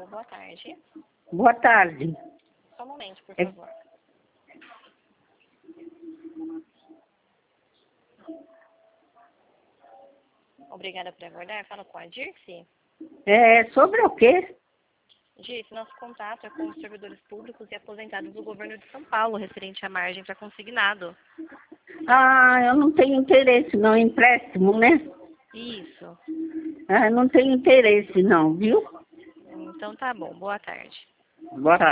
boa tarde. Boa tarde. Só um momento, por favor. Obrigada por aguardar. Fala com a Dirce. Sobre o quê? Dirce, nosso contato é com os servidores públicos e aposentados do governo de São Paulo, referente à margem para consignado. Ah, eu não tenho interesse, não. Empréstimo, né? Isso. Ah, não tenho interesse, não, viu? Então tá bom. Boa tarde. Boa tarde.